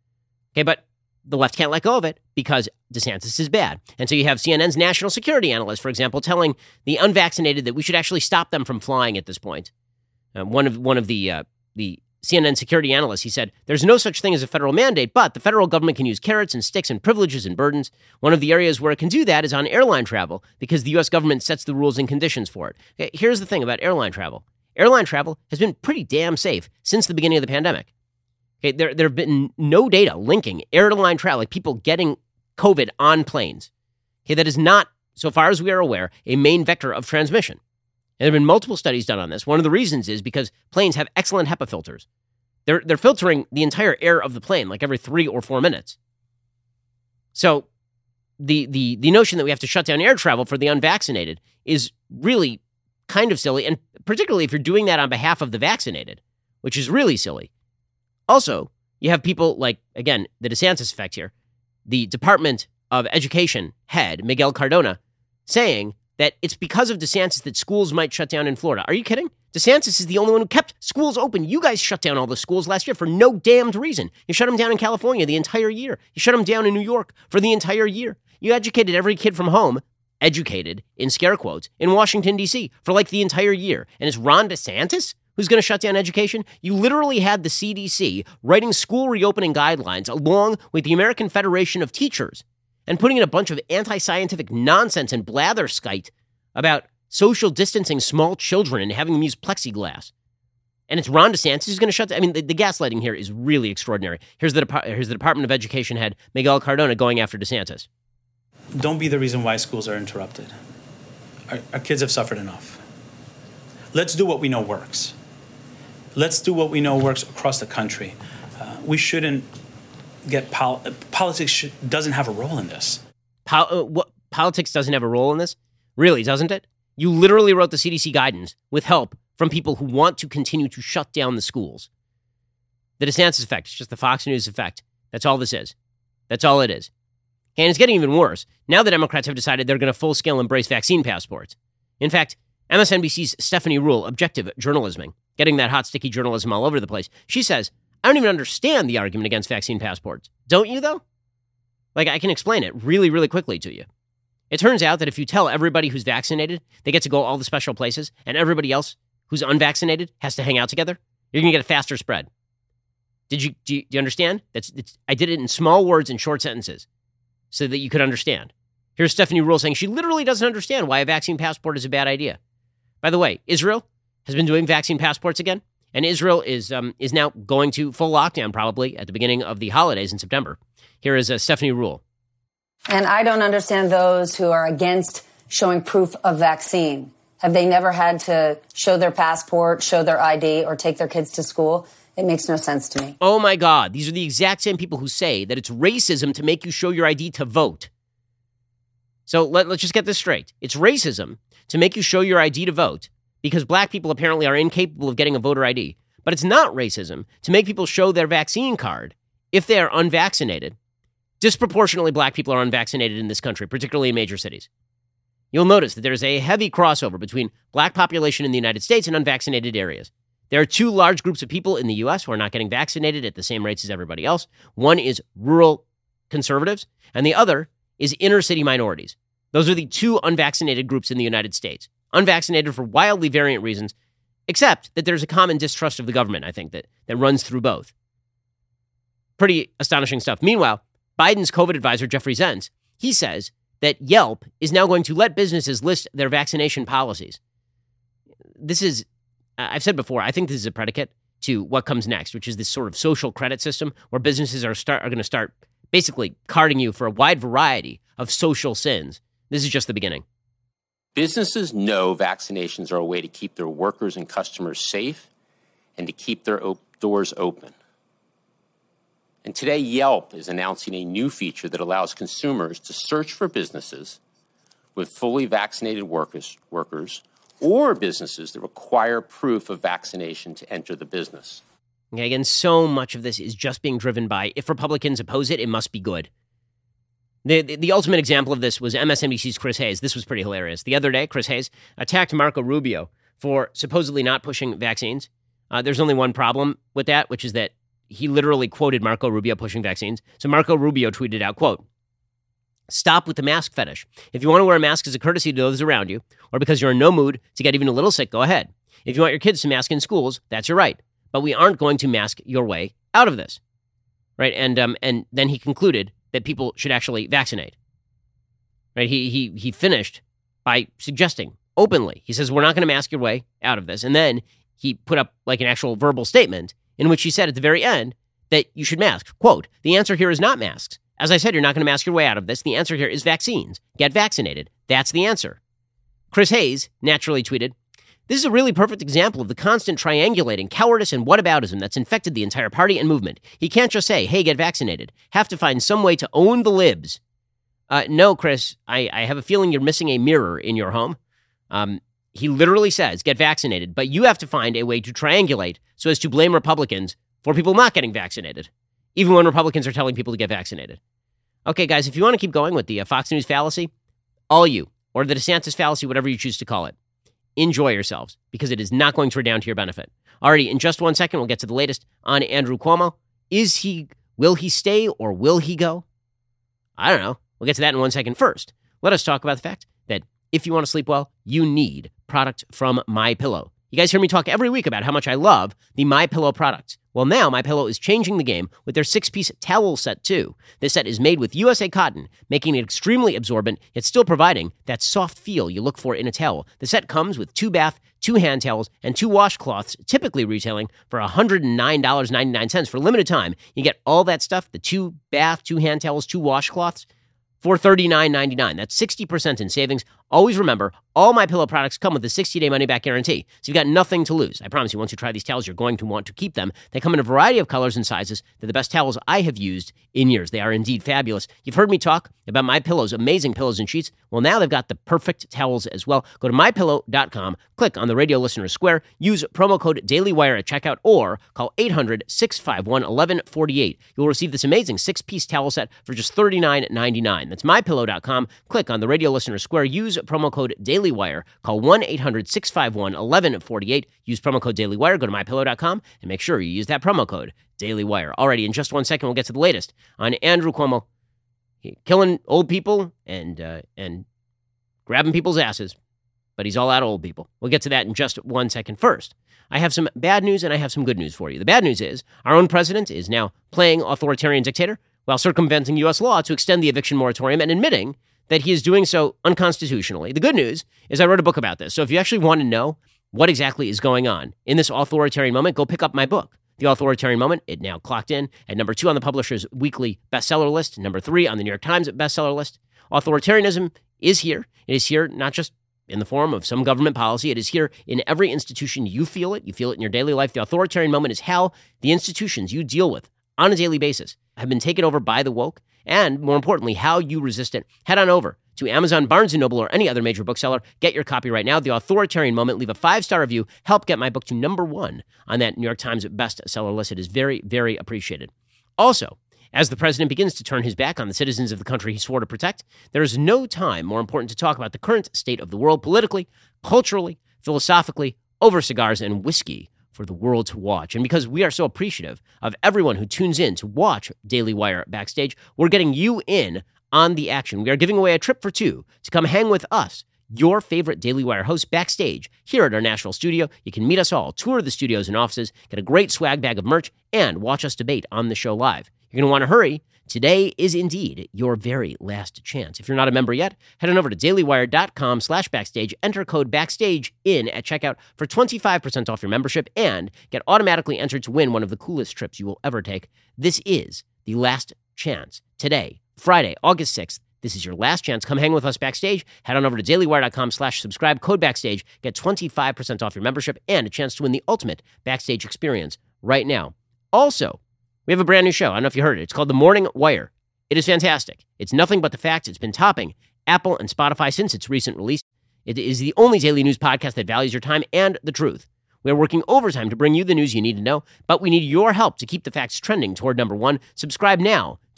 Okay, but the left can't let go of it because DeSantis is bad. And so you have C N N's national security analyst, for example, telling the unvaccinated that we should actually stop them from flying at this point. Uh, one of one of the uh, the C N N security analysts, he said, there's no such thing as a federal mandate, but the federal government can use carrots and sticks and privileges and burdens. One of the areas where it can do that is on airline travel because the U S government sets the rules and conditions for it. Okay, here's the thing about airline travel. Airline travel has been pretty damn safe since the beginning of the pandemic. Okay, there, there have been no data linking airline travel, like people getting COVID on planes. Okay, that is not, so far as we are aware, a main vector of transmission. And there have been multiple studies done on this. One of the reasons is because planes have excellent HEPA filters. They're, they're filtering the entire air of the plane like every three or four minutes. So the, the, the notion that we have to shut down air travel for the unvaccinated is really kind of silly, and particularly if you're doing that on behalf of the vaccinated, which is really silly. Also, you have people like, again, the DeSantis effect here, the Department of Education head, Miguel Cardona, saying that it's because of DeSantis that schools might shut down in Florida. Are you kidding? DeSantis is the only one who kept schools open. You guys shut down all the schools last year for no damned reason. You shut them down in California the entire year. You shut them down in New York for the entire year. You educated every kid from home, educated, in scare quotes, in Washington, D C for like the entire year. And it's Ron DeSantis who's going to shut down education? You literally had the C D C writing school reopening guidelines along with the American Federation of Teachers and putting in a bunch of anti-scientific nonsense and blatherskite about social distancing small children and having them use plexiglass. And it's Ron DeSantis who's going to shut down. I mean, the, the gaslighting here is really extraordinary. Here's the, Dep- here's the Department of Education head, Miguel Cardona, going after DeSantis. Don't be the reason why schools are interrupted. Our, our kids have suffered enough. Let's do what we know works. Let's do what we know works across the country. Uh, we shouldn't get pol- politics should, doesn't have a role in this. Pol- uh, what, politics doesn't have a role in this? Really, doesn't it? You literally wrote the C D C guidance with help from people who want to continue to shut down the schools. The DeSantis effect is just the Fox News effect. That's all this is. That's all it is. And it's getting even worse. Now the Democrats have decided they're going to full-scale embrace vaccine passports. In fact, M S N B C's Stephanie Ruhle, objective journalisming, getting that hot, sticky journalism all over the place. She says, I don't even understand the argument against vaccine passports. Don't you, though? Like, I can explain it really, really quickly to you. It turns out that if you tell everybody who's vaccinated they get to go all the special places and everybody else who's unvaccinated has to hang out together, you're going to get a faster spread. Did you, do you, do you understand? That's, it's, I did it in small words and short sentences so that you could understand. Here's Stephanie Ruhle saying she literally doesn't understand why a vaccine passport is a bad idea. By the way, Israel has been doing vaccine passports again, and Israel is um, is now going to full lockdown probably at the beginning of the holidays in September. Here is uh, Stephanie Ruhle. And I don't understand those who are against showing proof of vaccine. Have they never had to show their passport, show their I D, or take their kids to school? It makes no sense to me. Oh, my God. These are the exact same people who say that it's racism to make you show your I D to vote. So let, let's just get this straight. It's racism to make you show your I D to vote because black people apparently are incapable of getting a voter I D. But it's not racism to make people show their vaccine card if they are unvaccinated. Disproportionately black people are unvaccinated in this country, particularly in major cities. You'll notice that there's a heavy crossover between black population in the United States and unvaccinated areas. There are two large groups of people in the U S who are not getting vaccinated at the same rates as everybody else. One is rural conservatives, and the other is inner city minorities. Those are the two unvaccinated groups in the United States. Unvaccinated for wildly variant reasons, except that there's a common distrust of the government, I think, that, that runs through both. Pretty astonishing stuff. Meanwhile, Biden's COVID advisor, Jeffrey Zients, he says that Yelp is now going to let businesses list their vaccination policies. This is, I've said before, I think this is a predicate to what comes next, which is this sort of social credit system where businesses are start are going to start basically carding you for a wide variety of social sins. This is just the beginning. Businesses know vaccinations are a way to keep their workers and customers safe and to keep their op- doors open. And today, Yelp is announcing a new feature that allows consumers to search for businesses with fully vaccinated workers, workers or businesses that require proof of vaccination to enter the business. Okay, again, so much of this is just being driven by, if Republicans oppose it, it must be good. The, the, the ultimate example of this was M S N B C's Chris Hayes. This was pretty hilarious. The other day, Chris Hayes attacked Marco Rubio for supposedly not pushing vaccines. Uh, there's only one problem with that, which is that he literally quoted Marco Rubio pushing vaccines. So Marco Rubio tweeted out, quote, "Stop with the mask fetish. If you want to wear a mask as a courtesy to those around you, or because you're in no mood to get even a little sick, go ahead. If you want your kids to mask in schools, that's your right. But we aren't going to mask your way out of this." Right? And um, and then he concluded that people should actually vaccinate. Right? He he he finished by suggesting openly, he says, we're not going to mask your way out of this. And then he put up like an actual verbal statement in which he said at the very end that you should mask. Quote, "The answer here is not masks. As I said, you're not going to mask your way out of this. The answer here is vaccines. Get vaccinated. That's the answer." Chris Hayes naturally tweeted, "This is a really perfect example of the constant triangulating, cowardice, and whataboutism that's infected the entire party and movement. He can't just say, hey, get vaccinated. Have to find some way to own the libs." Uh, no, Chris, I, I have a feeling you're missing a mirror in your home. Um, he literally says, get vaccinated, but you have to find a way to triangulate so as to blame Republicans for people not getting vaccinated, even when Republicans are telling people to get vaccinated. Okay, guys, if you want to keep going with the uh, Fox News fallacy, all you, or the DeSantis fallacy, whatever you choose to call it, enjoy yourselves, because it is not going to redound to your benefit. Alrighty, in just one second, we'll get to the latest on Andrew Cuomo. Is he, will he stay or will he go? I don't know. We'll get to that in one second. First, let us talk about the fact that if you want to sleep well, you need product from MyPillow. You guys hear me talk every week about how much I love the MyPillow products. Well, now MyPillow is changing the game with their six-piece towel set, too. This set is made with U S A cotton, making it extremely absorbent, yet still providing that soft feel you look for in a towel. The set comes with two bath, two hand towels, and two washcloths, typically retailing for one hundred nine dollars and ninety-nine cents. For a limited time, you get all that stuff, the two bath, two hand towels, two washcloths, for thirty-nine ninety-nine. That's sixty percent in savings. Always remember, all MyPillow products come with a sixty-day money-back guarantee, so you've got nothing to lose. I promise you, once you try these towels, you're going to want to keep them. They come in a variety of colors and sizes. They're the best towels I have used in years. They are indeed fabulous. You've heard me talk about MyPillow's amazing pillows and sheets. Well, now they've got the perfect towels as well. Go to my pillow dot com, click on the radio listener square, use promo code DailyWire at checkout, or call eight hundred, six five one, one one four eight. You'll receive this amazing six-piece towel set for just thirty-nine ninety-nine. That's my pillow dot com. Click on the radio listener square, use promo code DailyWire, call one eight hundred, six five one, one one four eight, use promo code DailyWire, go to my pillow dot com, and make sure you use that promo code DailyWire. Alrighty, in just one second, we'll get to the latest on Andrew Cuomo. He, killing old people and uh, and grabbing people's asses, but he's all out of old people. We'll get to that in just one second. First, I have some bad news and I have some good news for you. The bad news is our own president is now playing authoritarian dictator while circumventing U S law to extend the eviction moratorium and admitting that he is doing so unconstitutionally. The good news is I wrote a book about this. So if you actually want to know what exactly is going on in this authoritarian moment, go pick up my book, The Authoritarian Moment. It now clocked in at number two on the publisher's weekly bestseller list, number three on the New York Times bestseller list. Authoritarianism is here. It is here not just in the form of some government policy. It is here in every institution. You feel it. You feel it in your daily life. The authoritarian moment is how the institutions you deal with on a daily basis have been taken over by the woke, and more importantly, how you resist it. Head on over to Amazon, Barnes and Noble, or any other major bookseller. Get your copy right now. The Authoritarian Moment. Leave a five-star review. Help get my book to number one on that New York Times bestseller list. It is very, very appreciated. Also, as the president begins to turn his back on the citizens of the country he swore to protect, there is no time more important to talk about the current state of the world politically, culturally, philosophically, over cigars and whiskey for the world to watch. And because we are so appreciative of everyone who tunes in to watch Daily Wire Backstage, we're getting you in on the action. We are giving away a trip for two to come hang with us, your favorite Daily Wire hosts, backstage here at our Nashville studio. You can meet us all, tour the studios and offices, get a great swag bag of merch, and watch us debate on the show live. You're going to want to hurry. Today is indeed your very last chance. If you're not a member yet, head on over to dailywire.com slash backstage, enter code backstage in at checkout for twenty-five percent off your membership, and get automatically entered to win one of the coolest trips you will ever take. This is the last chance. Today, Friday, August sixth, this is your last chance. Come hang with us backstage. Head on over to dailywire.com slash subscribe, code backstage, get twenty-five percent off your membership, and a chance to win the ultimate backstage experience right now. Also, we have a brand new show. I don't know if you heard it. It's called The Morning Wire. It is fantastic. It's nothing but the facts. It's been topping Apple and Spotify since its recent release. It is the only daily news podcast that values your time and the truth. We are working overtime to bring you the news you need to know, but we need your help to keep the facts trending toward number one. Subscribe now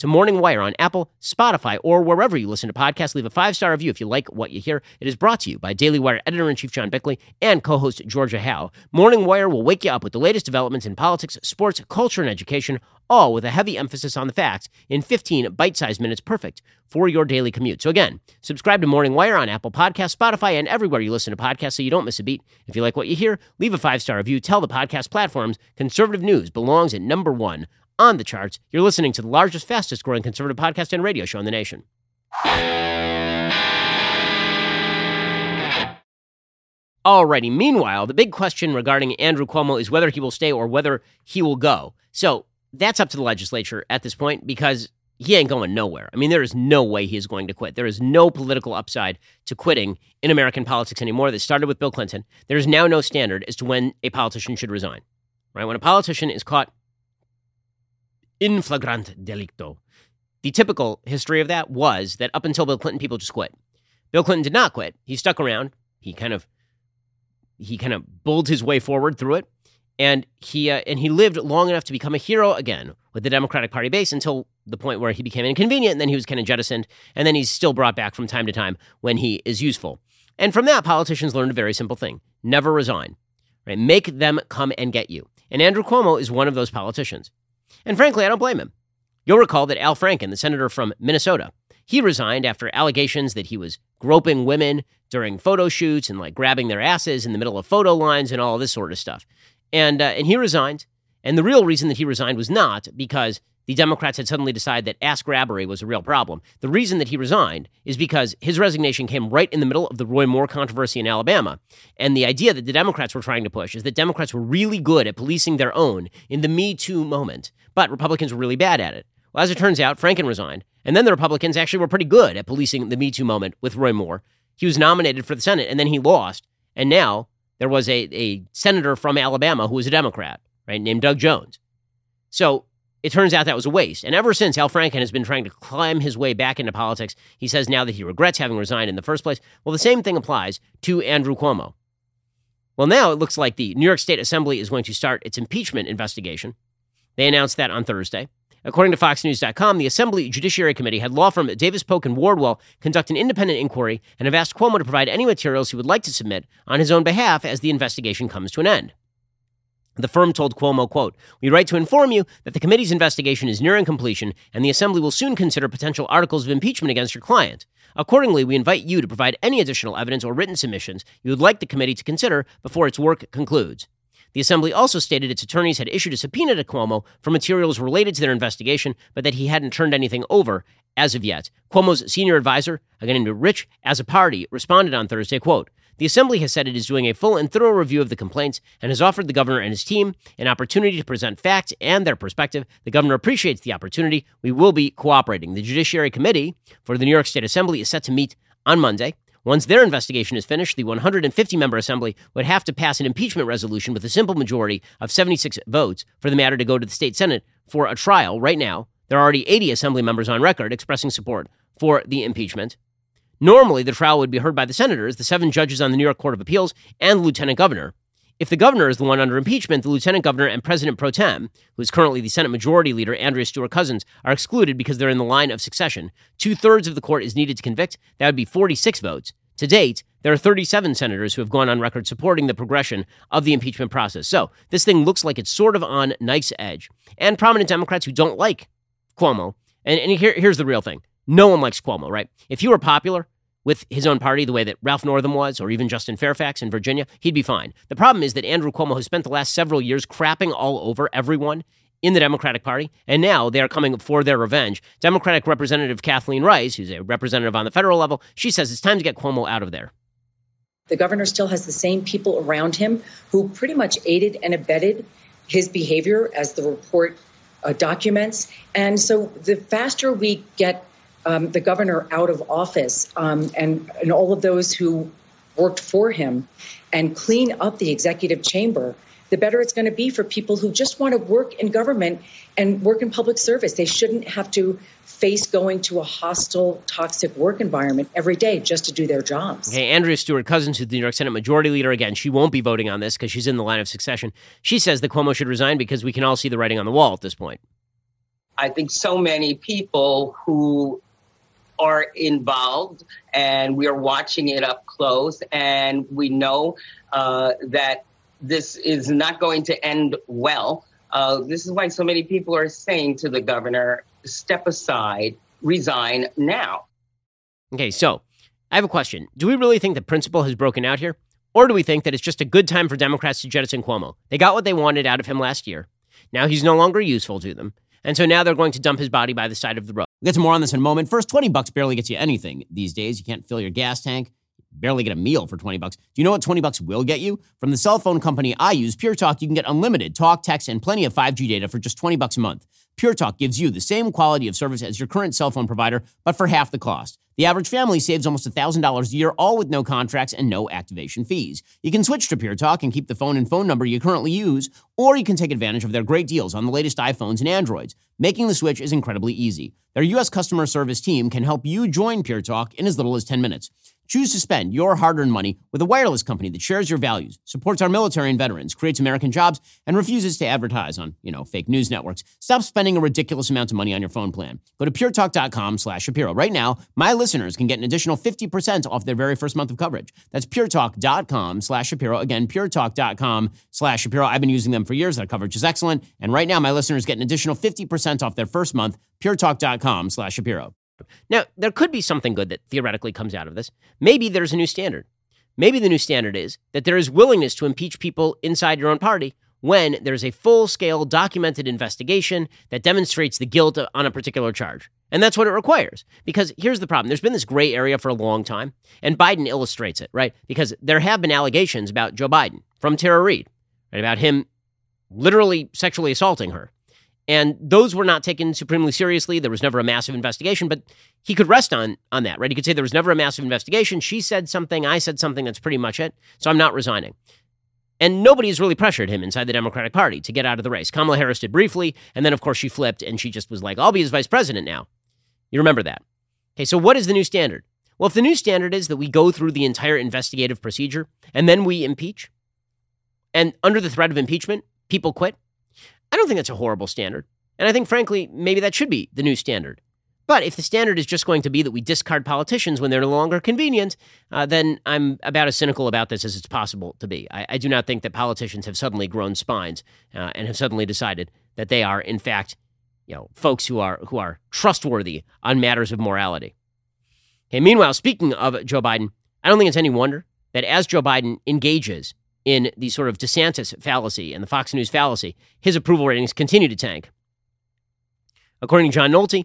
to Morning Wire on Apple, Spotify, or wherever you listen to podcasts. Leave a five-star review if you like what you hear. It is brought to you by Daily Wire editor-in-chief John Bickley and co-host Georgia Howe. Morning Wire will wake you up with the latest developments in politics, sports, culture, and education, all with a heavy emphasis on the facts in fifteen bite-sized minutes, perfect for your daily commute. So again, subscribe to Morning Wire on Apple Podcasts, Spotify, and everywhere you listen to podcasts so you don't miss a beat. If you like what you hear, leave a five-star review. Tell the podcast platforms conservative news belongs at number one on the charts. You're listening to the largest, fastest-growing conservative podcast and radio show in the nation. Alrighty, meanwhile, the big question regarding Andrew Cuomo is whether he will stay or whether he will go. So that's up to the legislature at this point because he ain't going nowhere. I mean, there is no way he is going to quit. There is no political upside to quitting in American politics anymore. That started with Bill Clinton. There is now no standard as to when a politician should resign. Right? When a politician is caught in flagrante delicto, the typical history of that was that up until Bill Clinton, people just quit. Bill Clinton did not quit. He stuck around. He kind of he kind of bulled his way forward through it. And he uh, and he lived long enough to become a hero again with the Democratic Party base until the point where he became inconvenient, and then he was kind of jettisoned, and then he's still brought back from time to time when he is useful. And from that, politicians learned a very simple thing: never resign. Right? Make them come and get you. And Andrew Cuomo is one of those politicians. And frankly, I don't blame him. You'll recall that Al Franken, the senator from Minnesota, he resigned after allegations that he was groping women during photo shoots and like grabbing their asses in the middle of photo lines and all this sort of stuff. And uh, and he resigned. And the real reason that he resigned was not because the Democrats had suddenly decided that ass grabbery was a real problem. The reason that he resigned is because his resignation came right in the middle of the Roy Moore controversy in Alabama. And the idea that the Democrats were trying to push is that Democrats were really good at policing their own in the Me Too moment, but Republicans were really bad at it. Well, as it turns out, Franken resigned. And then the Republicans actually were pretty good at policing the Me Too moment with Roy Moore. He was nominated for the Senate, and then he lost. And now there was a, a senator from Alabama who was a Democrat, right, named Doug Jones. So it turns out that was a waste. And ever since, Al Franken has been trying to climb his way back into politics. He says now that he regrets having resigned in the first place. Well, the same thing applies to Andrew Cuomo. Well, now it looks like the New York State Assembly is going to start its impeachment investigation. They announced that on Thursday. According to Fox News dot com, the Assembly Judiciary Committee had law firm Davis Polk and Wardwell conduct an independent inquiry and have asked Cuomo to provide any materials he would like to submit on his own behalf as the investigation comes to an end. The firm told Cuomo, quote, "We write to inform you that the committee's investigation is nearing completion and the Assembly will soon consider potential articles of impeachment against your client. Accordingly, we invite you to provide any additional evidence or written submissions you would like the committee to consider before its work concludes." The Assembly also stated its attorneys had issued a subpoena to Cuomo for materials related to their investigation, but that he hadn't turned anything over as of yet. Cuomo's senior advisor, a guy named Rich Azzopardi, responded on Thursday, quote, "The Assembly has said it is doing a full and thorough review of the complaints and has offered the governor and his team an opportunity to present facts and their perspective. The governor appreciates the opportunity. We will be cooperating." The Judiciary Committee for the New York State Assembly is set to meet on Monday. Once their investigation is finished, the one hundred fifty member assembly would have to pass an impeachment resolution with a simple majority of seventy-six votes for the matter to go to the state Senate for a trial. Right now, there are already eighty assembly members on record expressing support for the impeachment. Normally, the trial would be heard by the senators, the seven judges on the New York Court of Appeals, and the lieutenant governor. If the governor is the one under impeachment, the lieutenant governor and president pro tem, who is currently the Senate Majority Leader, Andrea Stewart-Cousins, are excluded because they're in the line of succession. Two-thirds of the court is needed to convict. That would be forty-six votes. To date, there are thirty-seven senators who have gone on record supporting the progression of the impeachment process. So this thing looks like it's sort of on knife's edge. And prominent Democrats who don't like Cuomo, and, and here, here's the real thing. No one likes Cuomo, right? If he were popular with his own party the way that Ralph Northam was, or even Justin Fairfax in Virginia, he'd be fine. The problem is that Andrew Cuomo has spent the last several years crapping all over everyone in the Democratic Party, and now they are coming for their revenge. Democratic Representative Kathleen Rice, who's a representative on the federal level, she says it's time to get Cuomo out of there. The governor still has the same people around him who pretty much aided and abetted his behavior, as the report uh, documents. And so the faster we get um, the governor out of office um, and, and all of those who worked for him and clean up the executive chamber, the better it's going to be for people who just want to work in government and work in public service. They shouldn't have to face going to a hostile, toxic work environment every day just to do their jobs. Okay, Andrea Stewart-Cousins, who's the New York Senate Majority Leader, again, she won't be voting on this because she's in the line of succession. She says that Cuomo should resign because we can all see the writing on the wall at this point. I think so many people who are involved, and we are watching it up close, and we know uh, that this is not going to end well. Uh, this is why so many people are saying to the governor, step aside, resign now. Okay, so I have a question. Do we really think the principal has broken out here? Or do we think that it's just a good time for Democrats to jettison Cuomo? They got what they wanted out of him last year. Now he's no longer useful to them. And so now they're going to dump his body by the side of the road. We'll get to more on this in a moment. First, twenty bucks barely gets you anything these days. You can't fill your gas tank. Barely get a meal for twenty bucks. Do you know what twenty bucks will get you? From the cell phone company I use, Pure Talk, you can get unlimited talk, text, and plenty of five G data for just twenty bucks a month. Pure Talk gives you the same quality of service as your current cell phone provider, but for half the cost. The average family saves almost one thousand dollars a year, all with no contracts and no activation fees. You can switch to Pure Talk and keep the phone and phone number you currently use, or you can take advantage of their great deals on the latest iPhones and Androids. Making the switch is incredibly easy. Their U S customer service team can help you join Pure Talk in as little as ten minutes. Choose to spend your hard-earned money with a wireless company that shares your values, supports our military and veterans, creates American jobs, and refuses to advertise on, you know, fake news networks. Stop spending a ridiculous amount of money on your phone plan. Go to puretalk.com slash Shapiro. Right now, my listeners can get an additional fifty percent off their very first month of coverage. That's puretalk.com slash Shapiro. Again, puretalk.com slash Shapiro. I've been using them for years. Their coverage is excellent. And right now, my listeners get an additional fifty percent off their first month. puretalk.com slash Shapiro. Now, there could be something good that theoretically comes out of this. Maybe there's a new standard. Maybe the new standard is that there is willingness to impeach people inside your own party when there's a full-scale documented investigation that demonstrates the guilt on a particular charge. And that's what it requires. Because here's the problem. There's been this gray area for a long time, and Biden illustrates it, right? Because there have been allegations about Joe Biden from Tara Reade, right, about him literally sexually assaulting her. And those were not taken supremely seriously. There was never a massive investigation, but he could rest on, on that, right? He could say there was never a massive investigation. She said something. I said something. That's pretty much it. So I'm not resigning. And nobody has really pressured him inside the Democratic Party to get out of the race. Kamala Harris did briefly, and then, of course, she flipped, and she just was like, I'll be his vice president now. You remember that. Okay, so what is the new standard? Well, if the new standard is that we go through the entire investigative procedure, and then we impeach, and under the threat of impeachment, people quit, I don't think that's a horrible standard. And I think, frankly, maybe that should be the new standard. But if the standard is just going to be that we discard politicians when they're no longer convenient, uh, then I'm about as cynical about this as it's possible to be. I, I do not think that politicians have suddenly grown spines uh, and have suddenly decided that they are, in fact, you know, folks who are who are trustworthy on matters of morality. Okay, meanwhile, speaking of Joe Biden, I don't think it's any wonder that as Joe Biden engages in the sort of DeSantis fallacy and the Fox News fallacy, his approval ratings continue to tank. According to John Nolte,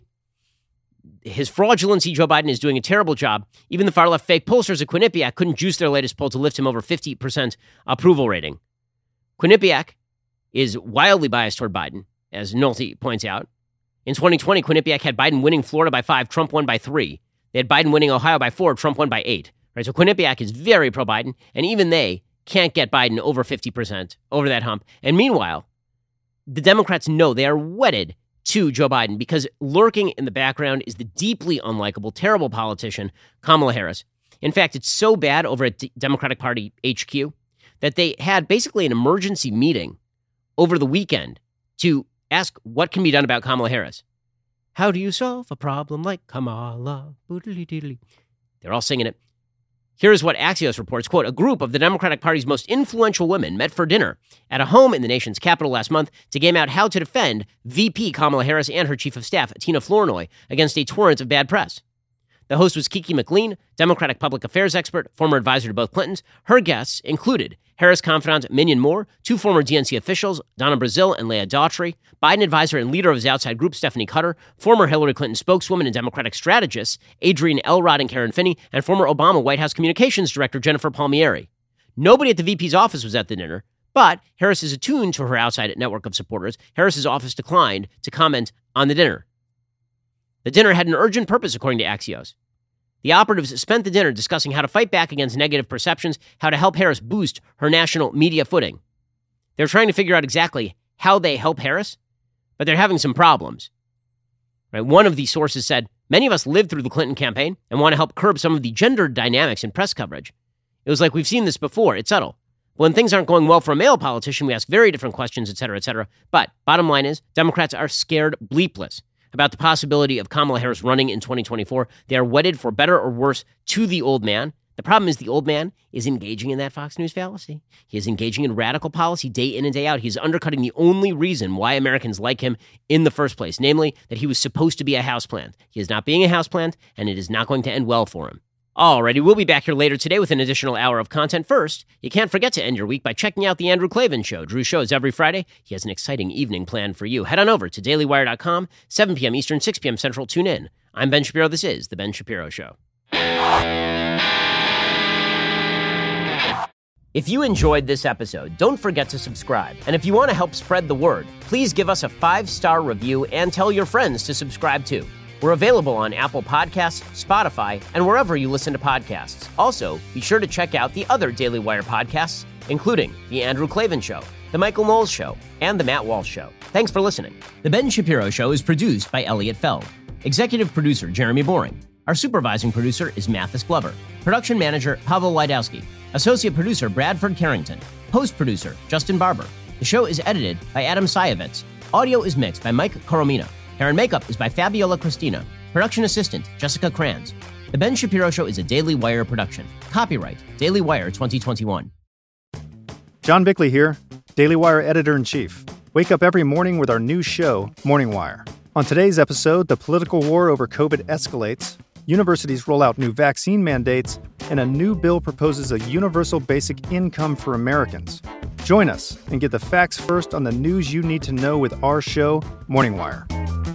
his fraudulency, Joe Biden is doing a terrible job. Even the far-left fake pollsters at Quinnipiac couldn't juice their latest poll to lift him over fifty percent approval rating. Quinnipiac is wildly biased toward Biden, as Nolte points out. In twenty twenty, Quinnipiac had Biden winning Florida by five, Trump won by three. They had Biden winning Ohio by four, Trump won by eight. Right? So Quinnipiac is very pro-Biden, and even they can't get Biden over fifty percent, over that hump. And meanwhile, the Democrats know they are wedded to Joe Biden because lurking in the background is the deeply unlikable, terrible politician, Kamala Harris. In fact, it's so bad over at D- Democratic Party H Q that they had basically an emergency meeting over the weekend to ask what can be done about Kamala Harris. How do you solve a problem like Kamala? They're all singing it. Here's what Axios reports, quote, a group of the Democratic Party's most influential women met for dinner at a home in the nation's capital last month to game out how to defend V P Kamala Harris and her chief of staff, Tina Flournoy, against a torrent of bad press. The host was Kiki McLean, Democratic public affairs expert, former advisor to both Clintons. Her guests included Harris confidant Minyon Moore, two former D N C officials, Donna Brazile and Leah Daughtry, Biden advisor and leader of his outside group, Stephanie Cutter, former Hillary Clinton spokeswoman and Democratic strategists, Adrienne Elrod and Karen Finney, and former Obama White House communications director, Jennifer Palmieri. Nobody at the V P's office was at the dinner, but Harris is attuned to her outside network of supporters. Harris's office declined to comment on the dinner. The dinner had an urgent purpose, according to Axios. The operatives spent the dinner discussing how to fight back against negative perceptions, how to help Harris boost her national media footing. They're trying to figure out exactly how they help Harris, but they're having some problems. Right? One of these sources said, many of us lived through the Clinton campaign and want to help curb some of the gender dynamics in press coverage. It was like, we've seen this before. It's subtle. When things aren't going well for a male politician, we ask very different questions, et cetera, et cetera. But bottom line is, Democrats are scared bleepless about the possibility of Kamala Harris running in twenty twenty-four. They are wedded, for better or worse, to the old man. The problem is the old man is engaging in that Fox News fallacy. He is engaging in radical policy day in and day out. He's undercutting the only reason why Americans like him in the first place, namely that he was supposed to be a houseplant. He is not being a houseplant, and it is not going to end well for him. Alrighty, we'll be back here later today with an additional hour of content. First, you can't forget to end your week by checking out The Andrew Klavan Show. Drew shows every Friday. He has an exciting evening planned for you. Head on over to daily wire dot com, seven p.m. Eastern, six p.m. Central. Tune in. I'm Ben Shapiro. This is The Ben Shapiro Show. If you enjoyed this episode, don't forget to subscribe. And if you want to help spread the word, please give us a five-star review and tell your friends to subscribe too. We're available on Apple Podcasts, Spotify, and wherever you listen to podcasts. Also, be sure to check out the other Daily Wire podcasts, including The Andrew Klavan Show, The Michael Knowles Show, and The Matt Walsh Show. Thanks for listening. The Ben Shapiro Show is produced by Elliot Feld. Executive producer, Jeremy Boring. Our supervising producer is Mathis Glover. Production manager, Pavel Wydowski. Associate producer, Bradford Carrington. Post-producer, Justin Barber. The show is edited by Adam Sayevitz. Audio is mixed by Mike Coromina. Hair and makeup is by Fabiola Cristina. Production assistant, Jessica Kranz. The Ben Shapiro Show is a Daily Wire production. Copyright, Daily Wire twenty twenty-one. John Bickley here, Daily Wire Editor-in-Chief. Wake up every morning with our new show, Morning Wire. On today's episode, the political war over COVID escalates, universities roll out new vaccine mandates, and a new bill proposes a universal basic income for Americans. Join us and get the facts first on the news you need to know with our show, Morning Wire.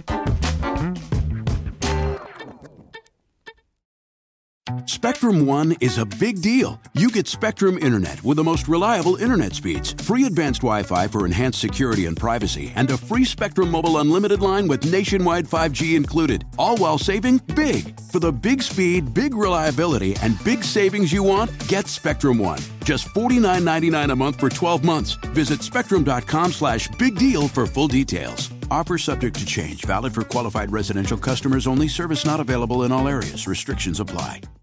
Spectrum One is a big deal. You get Spectrum Internet with the most reliable internet speeds, free advanced Wi-Fi for enhanced security and privacy, and a free Spectrum Mobile Unlimited line with nationwide five G included, all while saving big. For the big speed, big reliability, and big savings you want, get Spectrum One. Just forty-nine ninety-nine a month for twelve months. Visit spectrum.com slash big deal for full details. Offer subject to change. Valid for qualified residential customers only. Service not available in all areas. Restrictions apply.